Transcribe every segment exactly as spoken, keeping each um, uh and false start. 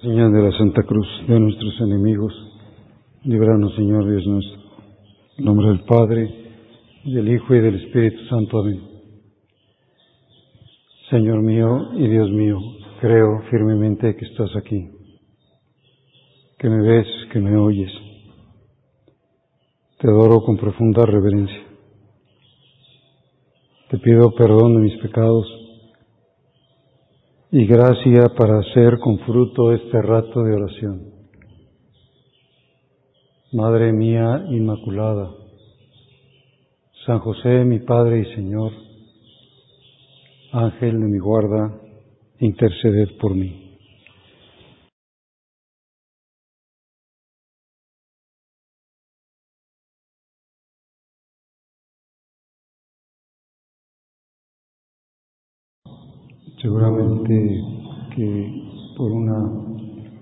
Señor de la Santa Cruz de nuestros enemigos, líbranos, Señor Dios nuestro. En nombre del Padre, y del Hijo y del Espíritu Santo. Amén. Señor mío y Dios mío, creo firmemente que estás aquí, que me ves, que me oyes. Te adoro con profunda reverencia. Te pido perdón de mis pecados y gracia para hacer con fruto este rato de oración. Madre mía Inmaculada, San José, mi Padre y Señor, Ángel de mi guarda, interceded por mí. Seguramente que por una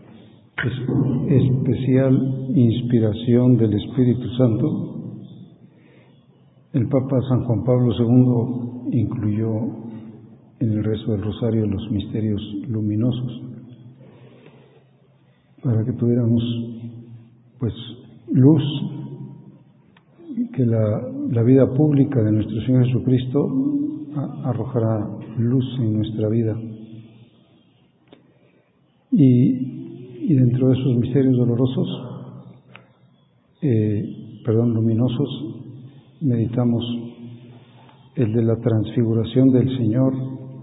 especial inspiración del Espíritu Santo, el Papa San Juan Pablo segundo incluyó en el rezo del Rosario los misterios luminosos, para que tuviéramos pues luz, que la, la vida pública de nuestro Señor Jesucristo arrojará luz en nuestra vida. Y, y dentro de esos misterios dolorosos, eh, perdón, luminosos, meditamos el de la transfiguración del Señor,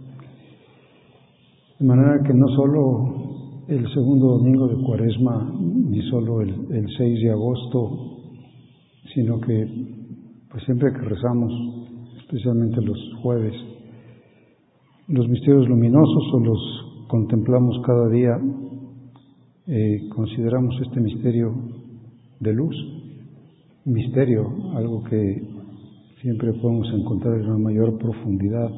de manera que no solo el segundo domingo de Cuaresma, ni solo el, el seis de agosto, sino que pues siempre que rezamos, especialmente los jueves, los misterios luminosos o los contemplamos cada día, eh, consideramos este misterio de luz, misterio, algo que siempre podemos encontrar en una mayor profundidad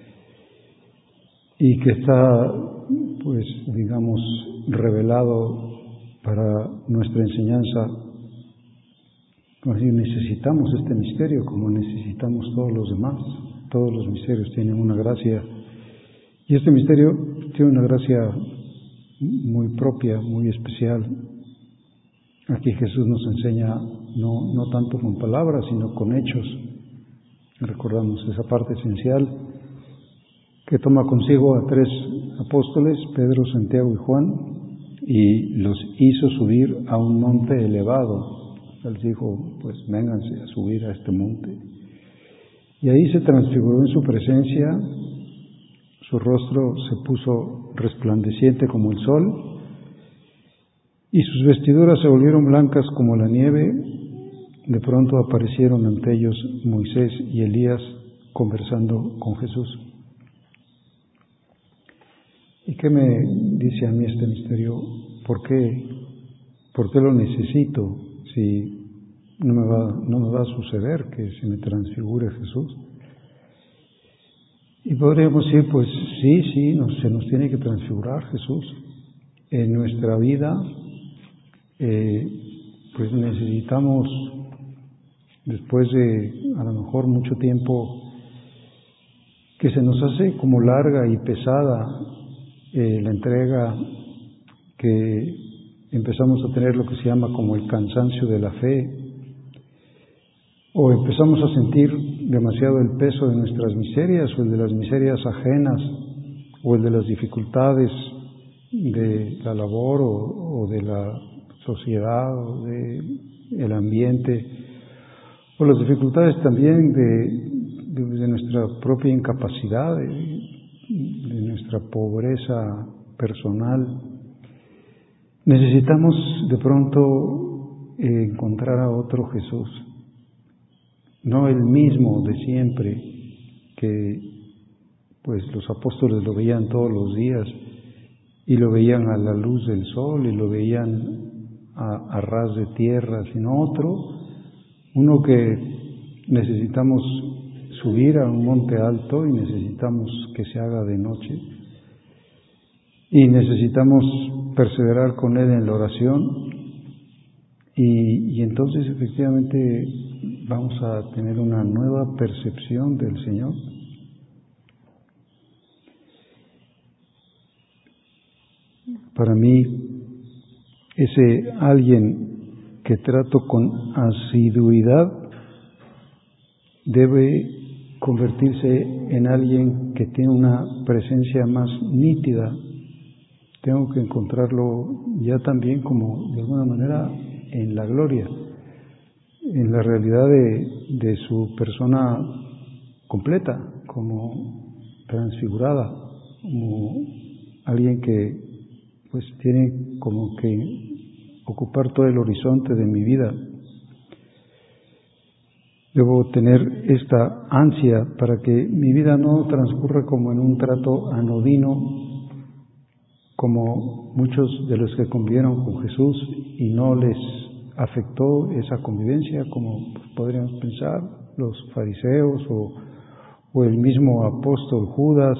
y que está, pues, digamos, revelado para nuestra enseñanza. Como decir, necesitamos este misterio como necesitamos todos los demás. Todos los misterios tienen una gracia, y este misterio tiene una gracia muy propia, muy especial. Aquí Jesús nos enseña no, no tanto con palabras, sino con hechos. Recordamos esa parte esencial que toma consigo a tres apóstoles, Pedro, Santiago y Juan, y los hizo subir a un monte elevado. Él dijo, pues vénganse a subir a este monte. Y ahí se transfiguró en su presencia. Su rostro se puso resplandeciente como el sol, y sus vestiduras se volvieron blancas como la nieve. De pronto aparecieron ante ellos Moisés y Elías conversando con Jesús. ¿Y qué me dice a mí este misterio? ¿Por qué? ¿Por qué lo necesito si no me va, no me va a suceder que se me transfigure Jesús? Y podríamos decir, pues sí, sí, nos, se nos tiene que transfigurar Jesús. En nuestra vida, eh, pues necesitamos, después de a lo mejor mucho tiempo, que se nos hace como larga y pesada eh, la entrega, que empezamos a tener lo que se llama como el cansancio de la fe, o empezamos a sentir demasiado el peso de nuestras miserias, o el de las miserias ajenas, o el de las dificultades de la labor, o, o de la sociedad, o de el ambiente, o las dificultades también de, de, de nuestra propia incapacidad, de, de nuestra pobreza personal. Necesitamos de pronto eh, encontrar a otro Jesús, no el mismo de siempre, que pues los apóstoles lo veían todos los días y lo veían a la luz del sol y lo veían a, a ras de tierra, sino otro, uno que necesitamos subir a un monte alto y necesitamos que se haga de noche y necesitamos perseverar con Él en la oración, y, y entonces efectivamente vamos a tener una nueva percepción del Señor. Para mí, ese alguien que trato con asiduidad debe convertirse en alguien que tiene una presencia más nítida. Tengo que encontrarlo ya también como de alguna manera en la gloria, en la realidad de, de su persona completa, como transfigurada, como alguien que pues tiene como que ocupar todo el horizonte de mi vida. Debo tener esta ansia para que mi vida no transcurra como en un trato anodino, como muchos de los que convivieron con Jesús y no les afectó esa convivencia, como podríamos pensar los fariseos o, o el mismo apóstol Judas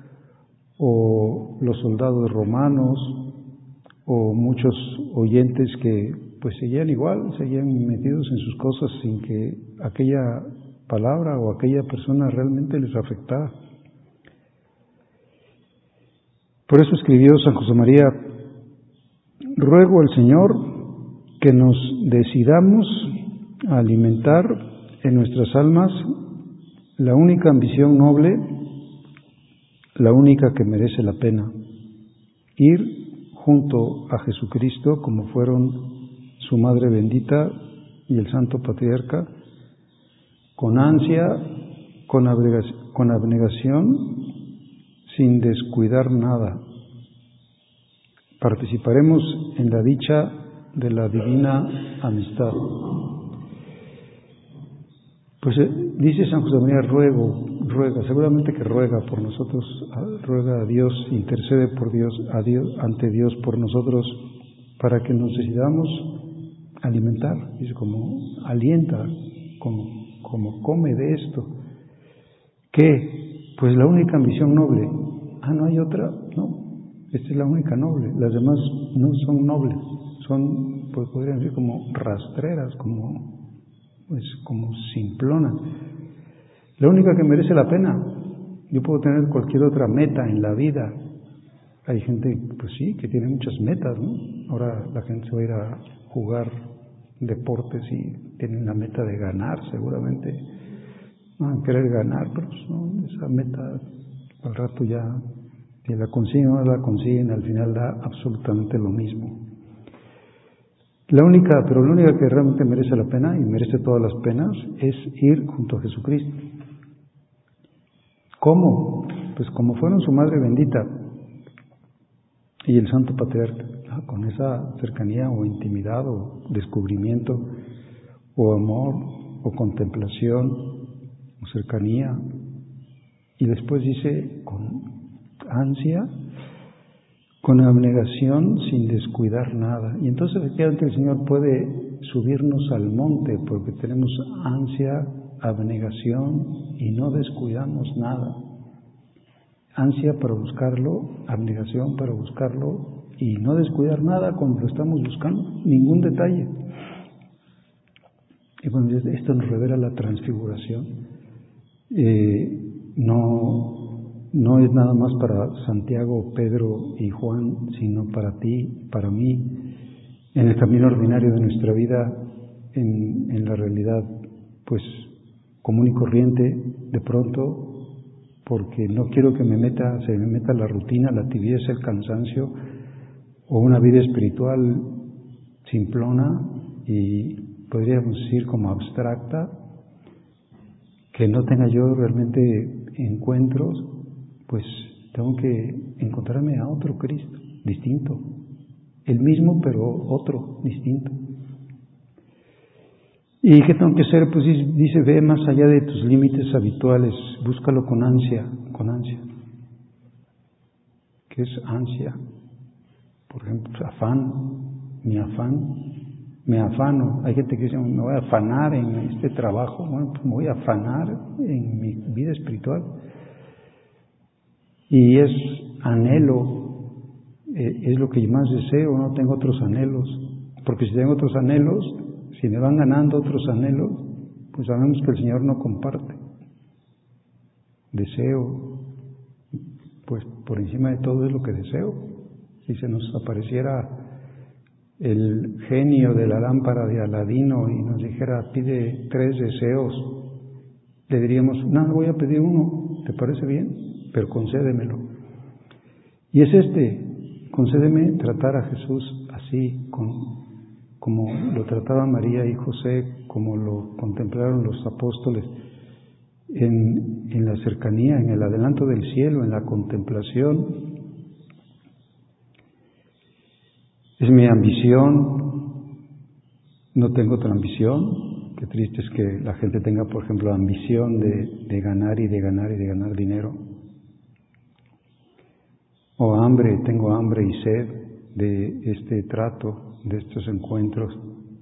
o los soldados romanos o muchos oyentes que pues seguían igual, seguían metidos en sus cosas sin que aquella palabra o aquella persona realmente les afectara. Por eso escribió San José María: ruego al Señor que nos decidamos a alimentar en nuestras almas la única ambición noble, la única que merece la pena, ir junto a Jesucristo como fueron su Madre bendita y el Santo Patriarca, con ansia, con abnegación, sin descuidar nada. Participaremos en la dicha de la divina amistad. Pues dice San José María, ruego, ruega, seguramente que ruega por nosotros, ruega a Dios, intercede por Dios, a Dios, ante Dios por nosotros, para que nos decidamos alimentar, dice, como alienta, como, como come de esto. ¿Qué? Pues la única ambición noble. Ah, ¿no hay otra? No, esta es la única noble, las demás no son nobles, son, pues podrían decir, como rastreras, como pues como simplonas. La única que merece la pena. Yo puedo tener cualquier otra meta en la vida. Hay gente, pues sí, que tiene muchas metas, ¿no? Ahora la gente se va a ir a jugar deportes y tienen la meta de ganar, seguramente van a querer ganar, pero pues no, esa meta al rato ya, si la consiguen o no la consiguen, al final da absolutamente lo mismo. La única, pero la única que realmente merece la pena y merece todas las penas es ir junto a Jesucristo. ¿Cómo? Pues como fueron su Madre bendita y el Santo Patriarca, ¿no? Con esa cercanía o intimidad o descubrimiento o amor o contemplación o cercanía. Y después dice con ansia, con abnegación, sin descuidar nada. Y entonces efectivamente el Señor puede subirnos al monte porque tenemos ansia, abnegación y no descuidamos nada. Ansia para buscarlo, abnegación para buscarlo y no descuidar nada cuando lo estamos buscando, ningún detalle. Y cuando esto nos revela la transfiguración, eh, no... No es nada más para Santiago, Pedro y Juan, sino para ti, para mí, en el camino ordinario de nuestra vida, en, en la realidad, pues, común y corriente, de pronto, porque no quiero que me meta, se me meta la rutina, la tibieza, el cansancio, o una vida espiritual simplona y podríamos decir como abstracta, que no tenga yo realmente encuentros. Pues tengo que encontrarme a otro Cristo, distinto. El mismo, pero otro, distinto. ¿Y qué tengo que hacer? Pues dice, ve más allá de tus límites habituales, búscalo con ansia, con ansia. ¿Qué es ansia? Por ejemplo, afán, mi afán, me afano. Hay gente que dice, me voy a afanar en este trabajo. Bueno, pues me voy a afanar en mi vida espiritual. Y es anhelo, eh, es lo que más deseo, no tengo otros anhelos, porque si tengo otros anhelos, si me van ganando otros anhelos, pues sabemos que el Señor no comparte. Deseo, pues por encima de todo es lo que deseo. Si se nos apareciera el genio de la lámpara de Aladino y nos dijera, pide tres deseos, le diríamos, no, voy a pedir uno, ¿te parece bien? Pero concédemelo. Y es este, concédeme tratar a Jesús así, con, como lo trataba María y José, como lo contemplaron los apóstoles, en, en la cercanía, en el adelanto del cielo, en la contemplación. Es mi ambición, no tengo otra ambición. Qué triste es que la gente tenga, por ejemplo, ambición de, de ganar y de ganar y de ganar dinero. O hambre, tengo hambre y sed de este trato, de estos encuentros.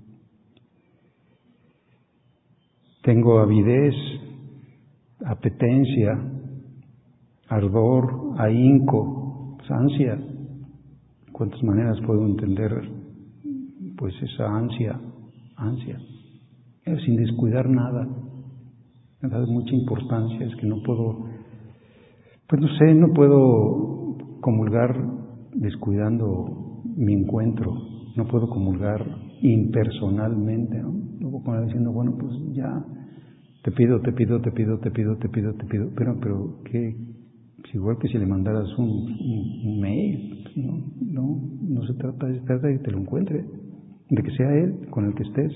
Tengo avidez, apetencia, ardor, ahínco, ansia. ¿Cuántas maneras puedo entender pues esa ansia, ansia? Eh, sin descuidar nada. Me da mucha importancia, es que no puedo, pues no sé, no puedo comulgar descuidando mi encuentro, no puedo comulgar impersonalmente, ¿no? No puedo comulgar diciendo, bueno, pues ya, te pido, te pido, te pido, te pido, te pido, te pido, pero, pero, ¿qué? Pues igual que si le mandaras un, un, un mail, ¿no? No, no se trata de, se trata de que te lo encuentre, de que sea él con el que estés.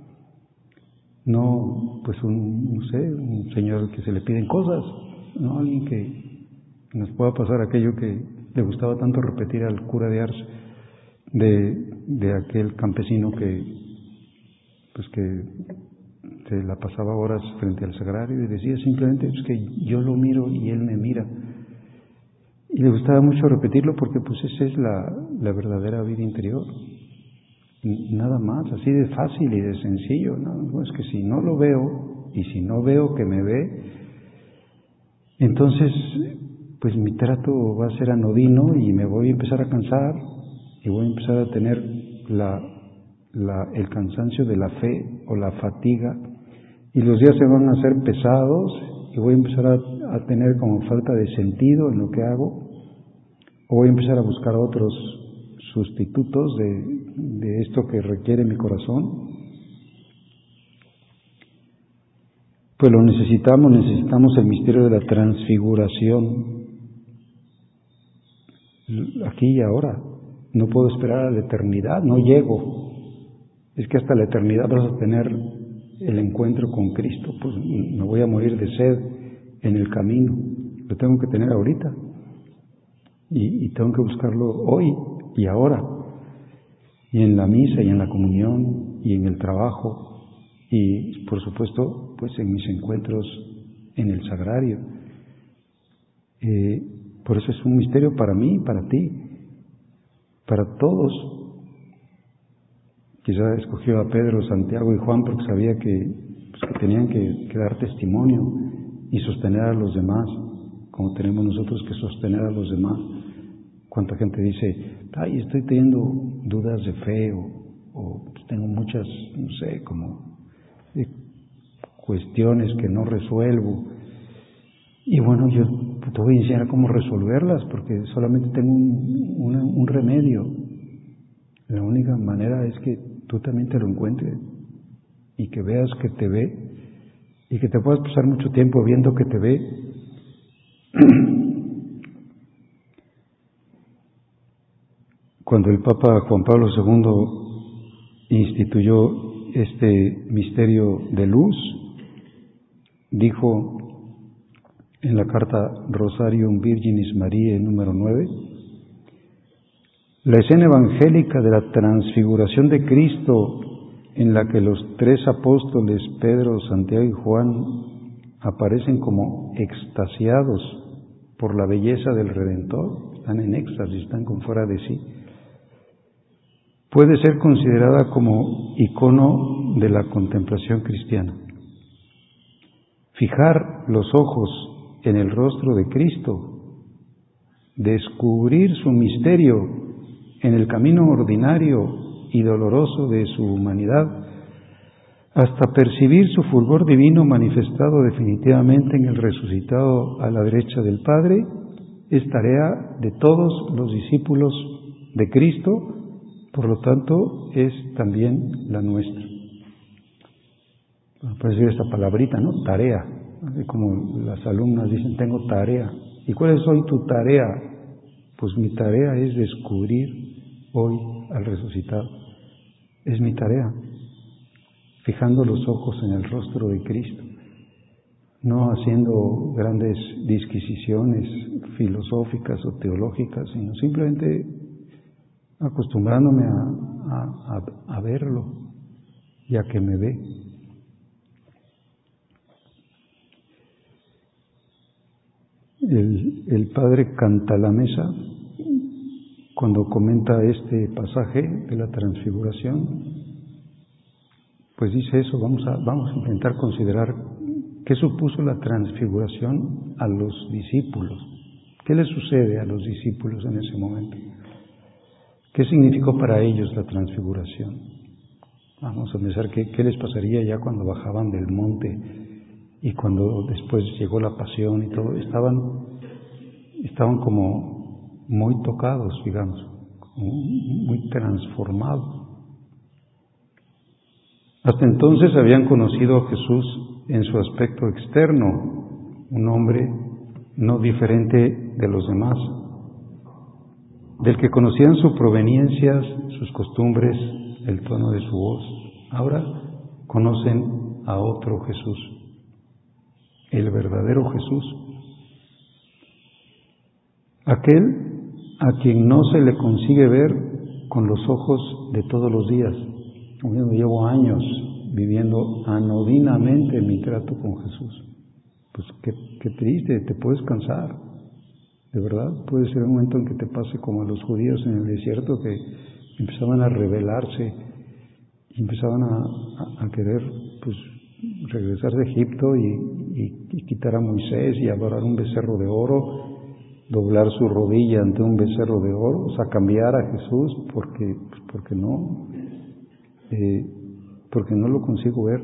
No, pues un, no sé, un señor que se le piden cosas, no alguien que nos pueda pasar aquello que le gustaba tanto repetir al cura de Ars, de, de aquel campesino que, pues que se la pasaba horas frente al sagrario y decía simplemente, pues que yo lo miro y él me mira. Y le gustaba mucho repetirlo porque pues esa es la, la verdadera vida interior. Nada más, así de fácil y de sencillo, ¿no? Es que si no lo veo y si no veo que me ve, entonces pues mi trato va a ser anodino y me voy a empezar a cansar y voy a empezar a tener la, la, el cansancio de la fe o la fatiga y los días se van a hacer pesados y voy a empezar a, a tener como falta de sentido en lo que hago o voy a empezar a buscar otros sustitutos de, de esto que requiere mi corazón. Pues lo necesitamos, necesitamos el misterio de la transfiguración aquí y ahora. No puedo esperar a la eternidad, no llego. Es que hasta la eternidad vas a tener el encuentro con Cristo, pues me voy a morir de sed en el camino, lo tengo que tener ahorita y, y tengo que buscarlo hoy y ahora, y en la misa y en la comunión y en el trabajo y por supuesto pues en mis encuentros en el sagrario. Eh, por eso es un misterio para mí, para ti, para todos. Quizá escogió a Pedro, Santiago y Juan porque sabía que, pues, que tenían que, que dar testimonio y sostener a los demás, como tenemos nosotros que sostener a los demás. Cuánta gente dice, ay, estoy teniendo dudas de fe o, o pues, tengo muchas, no sé, como eh, cuestiones que no resuelvo. Y bueno, yo te voy a enseñar cómo resolverlas porque solamente tengo un, una, un remedio. La única manera es que tú también te lo encuentres y que veas que te ve y que te puedas pasar mucho tiempo viendo que te ve. Cuando el Papa Juan Pablo segundo instituyó este misterio de luz, dijo en la carta Rosarium Virginis Mariae número nueve, la escena evangélica de la transfiguración de Cristo en la que los tres apóstoles, Pedro, Santiago y Juan, aparecen como extasiados por la belleza del Redentor, están en éxtasis, están con fuera de sí, puede ser considerada como icono de la contemplación cristiana. Fijar los ojos en el rostro de Cristo, descubrir su misterio en el camino ordinario y doloroso de su humanidad, hasta percibir su fulgor divino manifestado definitivamente en el resucitado a la derecha del Padre, es tarea de todos los discípulos de Cristo, Por lo tanto, es también la nuestra. Bueno, puede decir esta palabrita, ¿no? Tarea. Así como las alumnas dicen, tengo tarea. ¿Y cuál es hoy tu tarea? Pues mi tarea es descubrir hoy al resucitado. Es mi tarea. Fijando los ojos en el rostro de Cristo. No haciendo grandes disquisiciones filosóficas o teológicas, sino simplemente acostumbrándome a, a, a, a verlo y a que me ve. El, el padre Cantalamessa, cuando comenta este pasaje de la transfiguración, pues dice eso, vamos a, vamos a intentar considerar qué supuso la transfiguración a los discípulos. ¿Qué les sucede a los discípulos en ese momento? ¿Qué significó para ellos la transfiguración? Vamos a pensar qué, qué les pasaría ya cuando bajaban del monte y cuando después llegó la pasión y todo. Estaban, estaban como muy tocados, digamos, como muy transformados. Hasta entonces habían conocido a Jesús en su aspecto externo, un hombre no diferente de los demás, del que conocían su proveniencia, sus costumbres, el tono de su voz. Ahora conocen a otro Jesús, el verdadero Jesús, aquel a quien no se le consigue ver con los ojos de todos los días. Yo llevo años viviendo anodinamente mi trato con Jesús. Pues qué, qué triste, te puedes cansar. De verdad, puede ser un momento en que te pase como a los judíos en el desierto, que empezaban a rebelarse y empezaban a, a, a querer pues regresar de Egipto y, y, y quitar a Moisés y adorar un becerro de oro, doblar su rodilla ante un becerro de oro, o sea, cambiar a Jesús porque, pues porque no, eh, porque no lo consigo ver.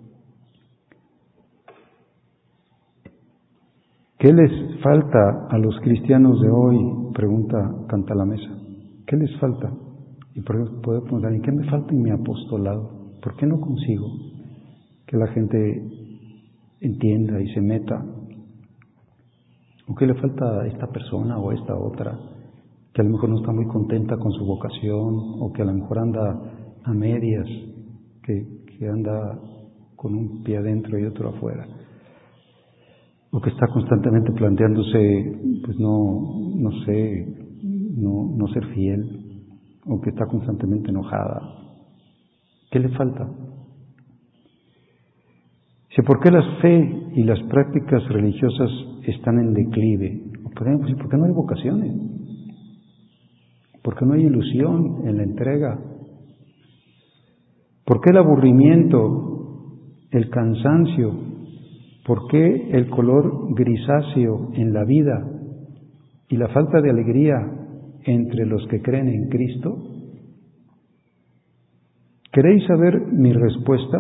¿Qué les falta a los cristianos de hoy? Pregunta Cantalamessa. ¿Qué les falta? Y por ejemplo, puedo preguntar, ¿y qué me falta en mi apostolado? ¿Por qué no consigo que la gente entienda y se meta? ¿O qué le falta a esta persona o a esta otra? Que a lo mejor no está muy contenta con su vocación, o que a lo mejor anda a medias, que, que anda con un pie adentro y otro afuera. O que está constantemente planteándose, pues no, no sé, no, no ser fiel, o que está constantemente enojada. ¿Qué le falta? Dice, ¿por qué la fe y las prácticas religiosas están en declive? Podemos decir, ¿por qué no hay vocaciones? ¿Por qué no hay ilusión en la entrega? ¿Por qué el aburrimiento, el cansancio? ¿Por qué el color grisáceo en la vida y la falta de alegría entre los que creen en Cristo? ¿Queréis saber mi respuesta?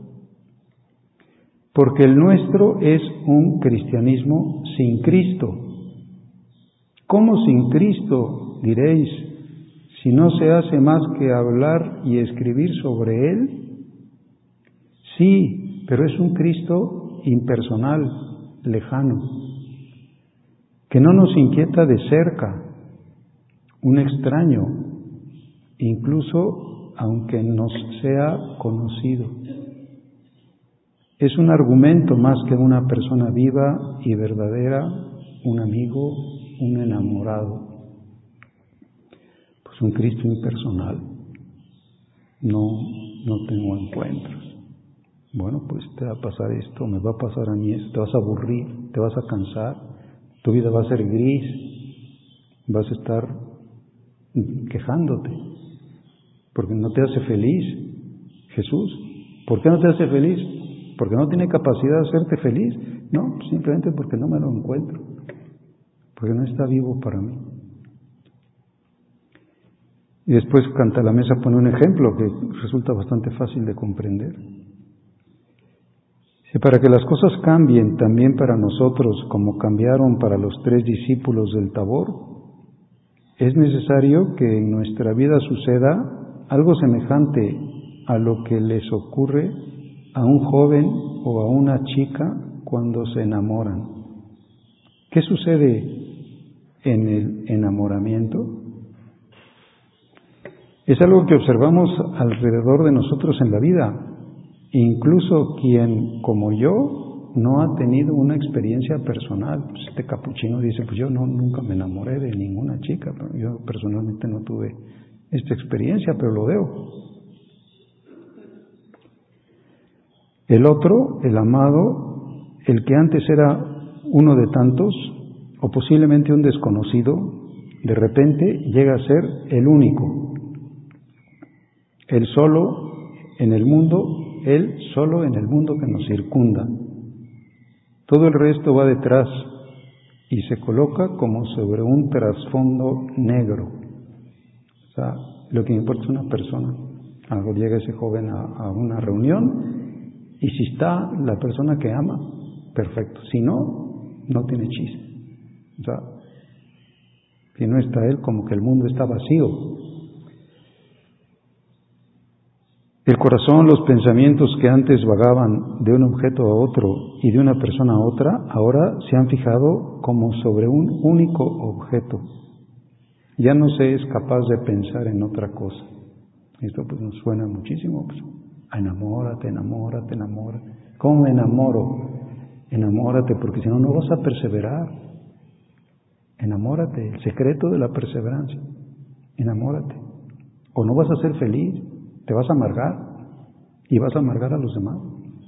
Porque el nuestro es un cristianismo sin Cristo. ¿Cómo sin Cristo, diréis, si no se hace más que hablar y escribir sobre Él? Sí, pero es un Cristo impersonal, lejano, que no nos inquieta de cerca, un extraño, incluso aunque nos sea conocido. Es un argumento más que una persona viva y verdadera, un amigo, un enamorado. Pues un Cristo impersonal. No, no tengo encuentros. Bueno, pues te va a pasar esto, me va a pasar a mí esto, te vas a aburrir, te vas a cansar, tu vida va a ser gris, vas a estar quejándote, porque no te hace feliz Jesús. ¿Por qué no te hace feliz? ¿Porque no tiene capacidad de hacerte feliz? No, simplemente porque no me lo encuentro, porque no está vivo para mí. Y después Cantalamessa pone un ejemplo que resulta bastante fácil de comprender. Si para que las cosas cambien también para nosotros como cambiaron para los tres discípulos del Tabor, es necesario que en nuestra vida suceda algo semejante a lo que les ocurre a un joven o a una chica cuando se enamoran. ¿Qué sucede en el enamoramiento? Es algo que observamos alrededor de nosotros en la vida. Incluso quien, como yo, no ha tenido una experiencia personal. Pues este capuchino dice, pues yo no, nunca me enamoré de ninguna chica. Yo personalmente no tuve esta experiencia, pero lo veo. El otro, el amado, el que antes era uno de tantos, o posiblemente un desconocido, de repente llega a ser el único. El solo en el mundo, él solo en el mundo que nos circunda. Todo el resto va detrás y se coloca como sobre un trasfondo negro. O sea, lo que importa es una persona. Algo llega ese joven a, a una reunión y si está la persona que ama, perfecto. Si no, no tiene chiste. O sea, si no está él, como que el mundo está vacío. El corazón, los pensamientos que antes vagaban de un objeto a otro y de una persona a otra, ahora se han fijado como sobre un único objeto. Ya no se es capaz de pensar en otra cosa. Esto pues nos suena muchísimo. Pues, enamórate, enamórate, enamórate. ¿Cómo me enamoro? Enamórate, porque si no, no vas a perseverar. Enamórate, el secreto de la perseverancia. Enamórate. O no vas a ser feliz. Te vas a amargar y vas a amargar a los demás.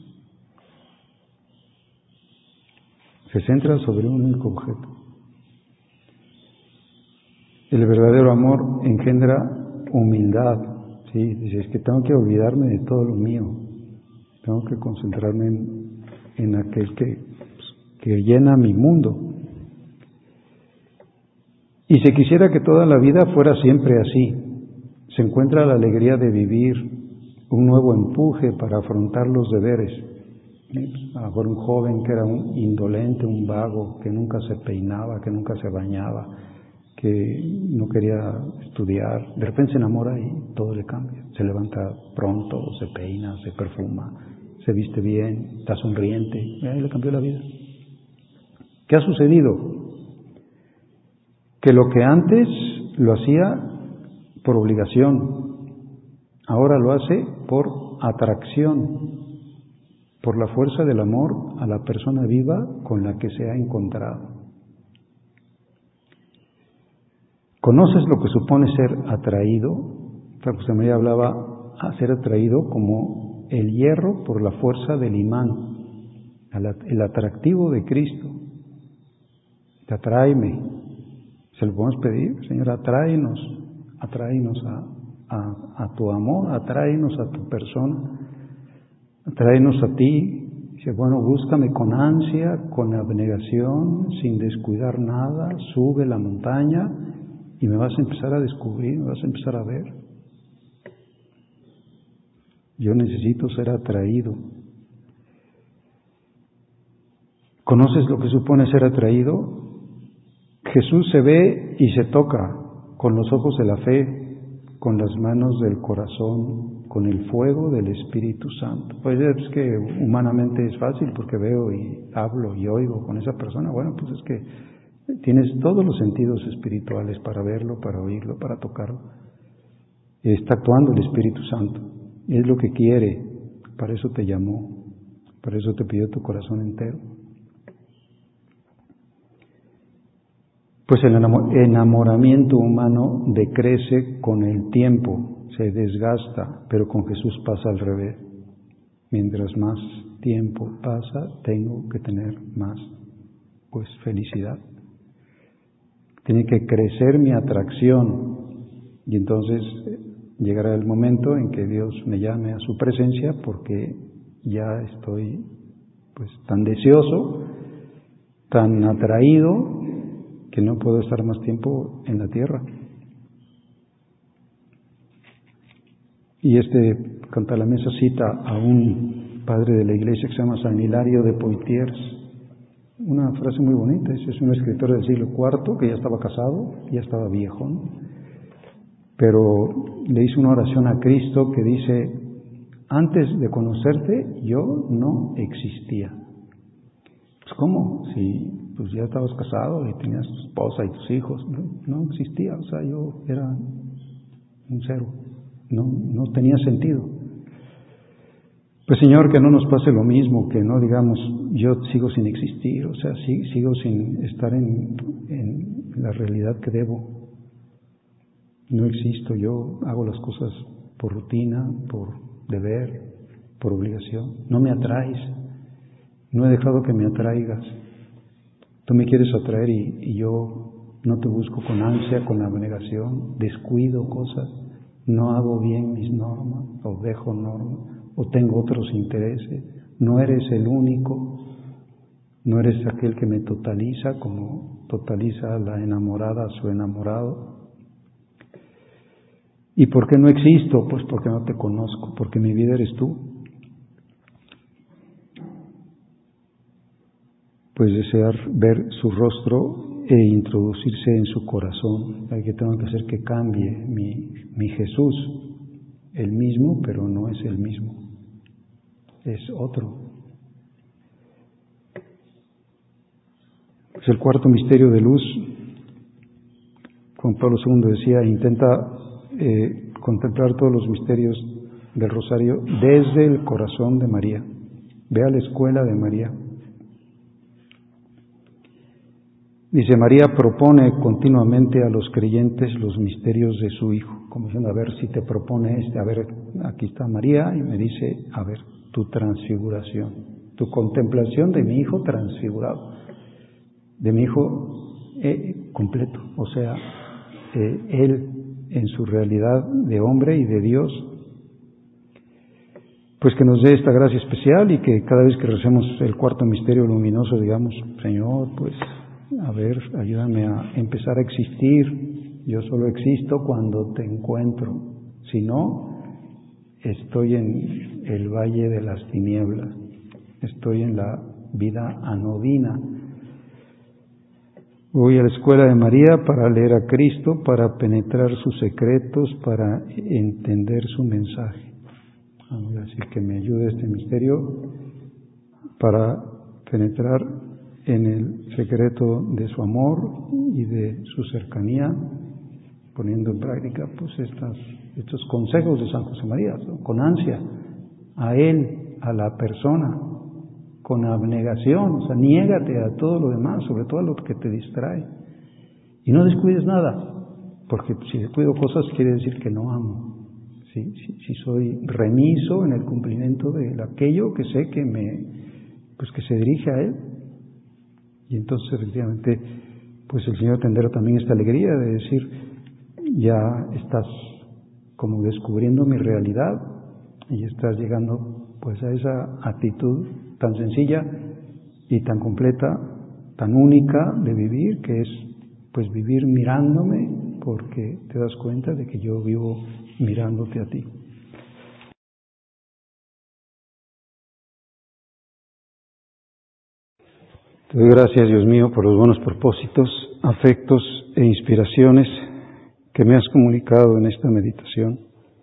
Se centra sobre un único objeto. El verdadero amor engendra humildad. ¿Sí? Dice, es que tengo que olvidarme de todo lo mío. Tengo que concentrarme en, en aquel que, que llena mi mundo. Y se quisiera que toda la vida fuera siempre así. Se encuentra la alegría de vivir, un nuevo empuje para afrontar los deberes. A lo mejor un joven que era un indolente, un vago, que nunca se peinaba, que nunca se bañaba, que no quería estudiar, de repente se enamora y todo le cambia. Se levanta pronto, se peina, se perfuma, se viste bien, está sonriente, y ahí le cambió la vida. ¿Qué ha sucedido? Que lo que antes lo hacía por obligación, ahora lo hace por atracción, por la fuerza del amor a la persona viva con la que se ha encontrado. ¿Conoces lo que supone ser atraído? San José María hablaba a ser atraído como el hierro por la fuerza del imán, el atractivo de Cristo. Te atráeme. ¿Se lo podemos pedir? Señor, atráenos. Atráenos a, a, a tu amor, atráenos a tu persona, atráenos a ti. Dice, bueno, búscame con ansia, con abnegación, sin descuidar nada, sube la montaña y me vas a empezar a descubrir, me vas a empezar a ver. Yo necesito ser atraído. ¿Conoces lo que supone ser atraído? Jesús se ve y se toca con los ojos de la fe, con las manos del corazón, con el fuego del Espíritu Santo. Pues es que humanamente es fácil porque veo y hablo y oigo con esa persona. Bueno, pues es que tienes todos los sentidos espirituales para verlo, para oírlo, para tocarlo. Está actuando el Espíritu Santo. Es lo que quiere. Para eso te llamó. Para eso te pidió tu corazón entero. Pues el enamoramiento humano decrece con el tiempo, se desgasta, pero con Jesús pasa al revés. Mientras más tiempo pasa, tengo que tener más, pues, felicidad. Tiene que crecer mi atracción y entonces llegará el momento en que Dios me llame a su presencia porque ya estoy, pues, tan deseoso, tan atraído, que no puedo estar más tiempo en la tierra. Y este Cantalamessa cita a un padre de la iglesia que se llama San Hilario de Poitiers, una frase muy bonita. Es un escritor del siglo cuarto que ya estaba casado, ya estaba viejo, ¿no? pero le hice una oración a Cristo que dice: antes de conocerte yo no existía. Pues ¿cómo? Si pues ya estabas casado y tenías tu esposa y tus hijos, no, no existía, o sea, yo era un cero, no, no tenía sentido. Pues Señor, que no nos pase lo mismo, que no digamos yo sigo sin existir, o sea, sí, sigo sin estar en, en la realidad que debo. No existo, yo hago las cosas por rutina, por deber, por obligación. No me atraes, no he dejado que me atraigas. Tú me quieres atraer y, y yo no te busco con ansia, con abnegación, descuido cosas, no hago bien mis normas, o dejo normas, o tengo otros intereses. No eres el único, no eres aquel que me totaliza como totaliza a la enamorada a su enamorado. ¿Y por qué no existo? Pues porque no te conozco, porque mi vida eres tú. Pues desear ver su rostro e introducirse en su corazón. Hay que tengo que hacer que cambie mi, mi Jesús, el mismo, pero no es el mismo, es otro. Pues el cuarto misterio de luz, Juan Pablo segundo decía, intenta eh, contemplar todos los misterios del rosario desde el corazón de María. Ve a la escuela de María. Dice, María propone continuamente a los creyentes los misterios de su Hijo, como diciendo, a ver si te propone este, a ver, aquí está María, y me dice, a ver, tu transfiguración, tu contemplación de mi Hijo transfigurado, de mi Hijo eh, completo, o sea, eh, Él en su realidad de hombre y de Dios, pues que nos dé esta gracia especial y que cada vez que recemos el cuarto misterio luminoso digamos, Señor, pues a ver, ayúdame a empezar a existir. Yo solo existo cuando te encuentro. Si no, estoy en el valle de las tinieblas. Estoy en la vida anodina. Voy a la escuela de María para leer a Cristo, para penetrar sus secretos, para entender su mensaje. Así que me ayude este misterio para penetrar en el secreto de su amor y de su cercanía, poniendo en práctica pues estas, estos consejos de San José María, ¿no? Con ansia, a él, a la persona, con abnegación, o sea, niégate a todo lo demás, sobre todo a lo que te distrae, y no descuides nada, porque si descuido cosas quiere decir que no amo, ¿sí? Si, si soy remiso en el cumplimiento de aquello que sé que me, pues que se dirige a él. Y entonces, efectivamente, pues el Señor tendrá también esta alegría de decir, ya estás como descubriendo mi realidad y estás llegando pues a esa actitud tan sencilla y tan completa, tan única de vivir, que es pues vivir mirándome, porque te das cuenta de que yo vivo mirándote a ti. Te doy gracias, Dios mío, por los buenos propósitos, afectos e inspiraciones que me has comunicado en esta meditación.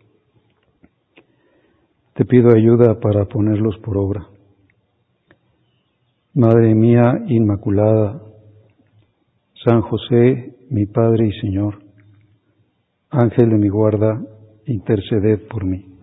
Te pido ayuda para ponerlos por obra. Madre mía Inmaculada, San José, mi Padre y Señor, Ángel de mi guarda, interceded por mí.